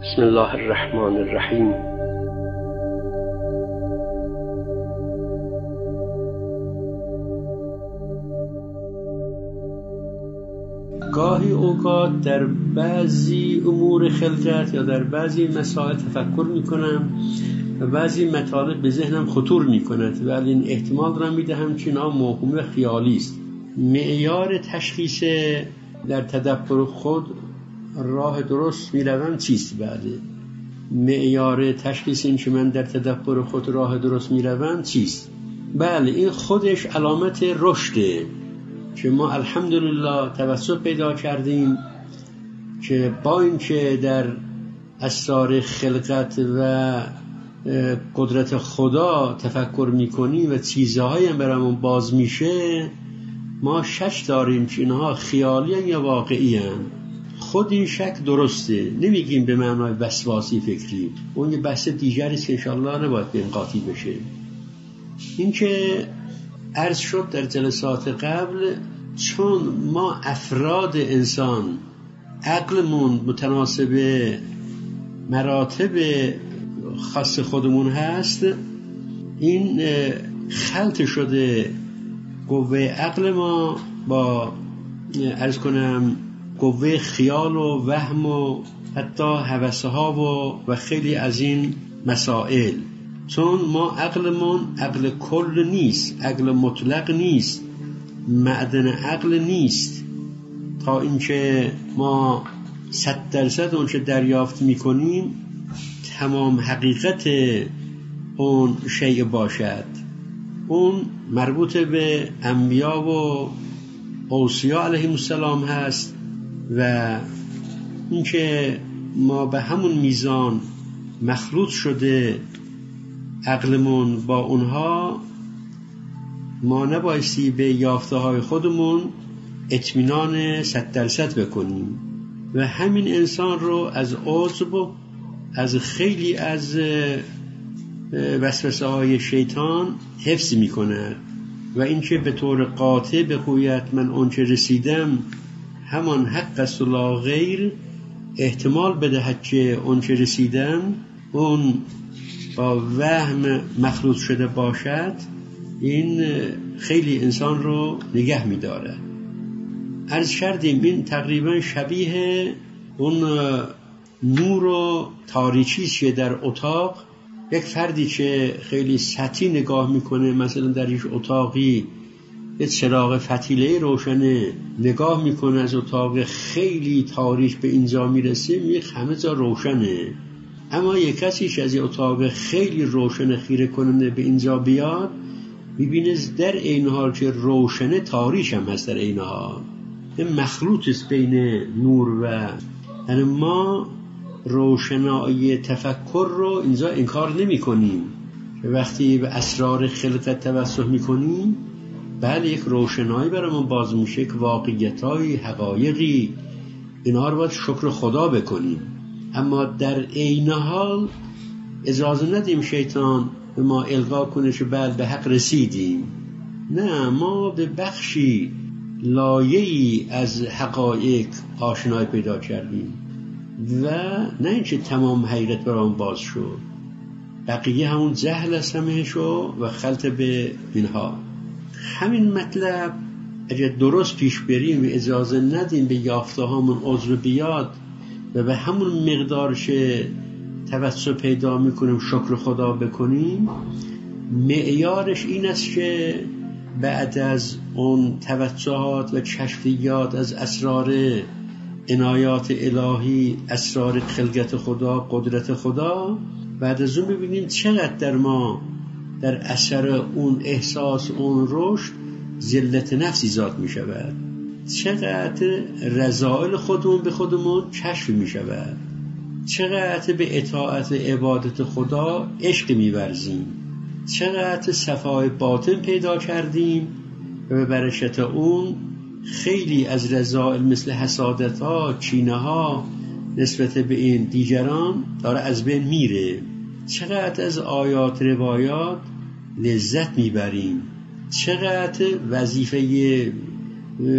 بسم الله الرحمن الرحیم. گاهی اوقات در بعضی امور خلقت یا در بعضی مسائل تفکر میکنم و بعضی مطالب به ذهنم خطور میکند، ولی این احتمال را میدهم که اینا موهوم و خیالی است. معیار تشخیص در تدبر خود راه درست میروم چیست؟ بله، معیار تشخیص این که من در تدبر خود راه درست میروم چیست؟ بله، این خودش علامت رشده که ما الحمدلله توسط پیدا کردیم که با اینکه در اسرار خلقت و قدرت خدا تفکر میکنیم و چیزهایی هم برامون باز میشه، ما شک داریم که اینها خیالی هن یا واقعی هن. خود این شک درسته، نمیگیم به معنای وسواسی فکری، اون یه بحث دیگری است که انشاءالله نباید به این قاطی بشه. این که عرض شد در جلسات قبل، چون ما افراد انسان عقلمون متناسب مراتب خاص خودمون هست، این خلط شده قوه عقل ما با عرض کنم قوه خیال و وهم و حتی هوسها و خیلی از این مسائل. چون ما عقلمون عقل کل نیست، عقل مطلق نیست، معدن عقل نیست تا اینکه ما 100% اون چه دریافت میکنیم تمام حقیقت اون شیء باشد. اون مربوط به انبیا و اوصیا علیهم السلام هست و اینکه ما به همون میزان مخلوط شده عقلمون با اونها، ما نبایستی به یافته های خودمون اطمینان 100% بکنیم و همین انسان رو از عجب و از خیلی از وسوسه های شیطان حفظ میکنه و اینکه به طور قاطع بگوید من اونچه رسیدم همان حق است و لا غیر، احتمال بدهد که اونچه رسیدم اون با وهم مخلوط شده باشد، این خیلی انسان رو نگه می‌داره. عرض کردیم این تقریبا شبیه اون نور و تاریکی که در اتاق یک فردی که خیلی سطحی نگاه میکنه، مثلا در یک اتاقی یک چراغ فتیله روشنه نگاه میکنه، از اتاق خیلی تاریک به اینجا میرسه، میگه همه جا روشنه. اما یک کسی که از یک اتاق خیلی روشن خیره کننده به اینجا بیاد، میبینه در این حال که روشنه تاریک هم هست. در این حال این مخلوط است بین نور و یعنی ما روشنایی تفکر رو اینجا انکار نمی کنیم که وقتی به اسرار خلقت توسل می کنیم، بله یک روشنایی برامون باز میشه که واقعیتایی حقایقی، اینا رو باید شکر خدا بکنیم. اما در عین حال اجازه ندیم شیطان به ما القا کنه که بعد به حق رسیدیم. نه، ما به بخشی لایه‌ای از حقایق آشنایی پیدا کردیم و نه اینکه تمام حقیقت برام باز شد، بقیه همون جهل است همهشو و خلط به اینها. همین مطلب اگر درست پیش بریم و اجازه ندیم به یافته هامون عذر بیاد و به همون مقدار که توسل پیدا میکنیم شکر خدا بکنیم، معیارش این است که بعد از اون توسعات و کشفیات از اسرار عنایات الهی، اسرار خلقت خدا، قدرت خدا، بعد از اون ببینیم چقدر در ما در اثر اون احساس اون رشد ذلت نفس ایجاد می شود، چقدر رذائل خودمون به خودمون کشف می شود، چقدر به اطاعت عبادت خدا عشق می ورزیم، چقدر صفای باطن پیدا کردیم و به برکت اون خیلی از رذائل مثل حسادت ها، کینه ها نسبت به این دیگران داره از بین میره، چقدر از آیات روایات لذت میبریم، چقدر وظیفه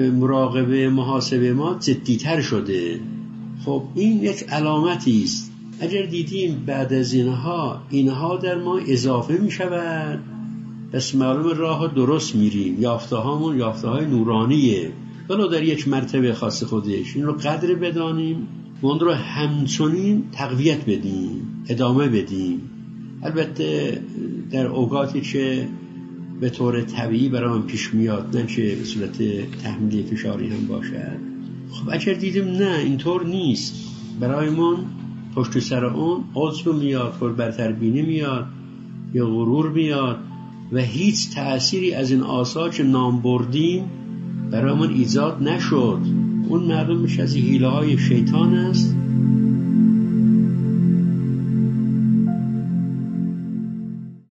مراقبه محاسبه ما جدیتر شده. خب این یک علامتی است اگر دیدیم بعد از اینها در ما اضافه می شود، پس معلوم راه درست میریم، یافته هامون یافته های نورانیه، ولو در یک مرتبه خاص خودش. این رو قدر بدانیم و اون رو همچنین تقویت بدیم، ادامه بدیم. البته در اوقاتی که به طور طبیعی برای من پیش میاد، نه چه به صورت تحمیل فشاری هم باشد. خب اگر دیدیم نه اینطور نیست، برای من پشت سر اون عجب میاد، خود برتربینی میاد یا غرور میاد و هیچ تأثیری از این آثار که نام بردیم برای من ایجاد نشد، اون معلوم میشه از حیله های شیطان است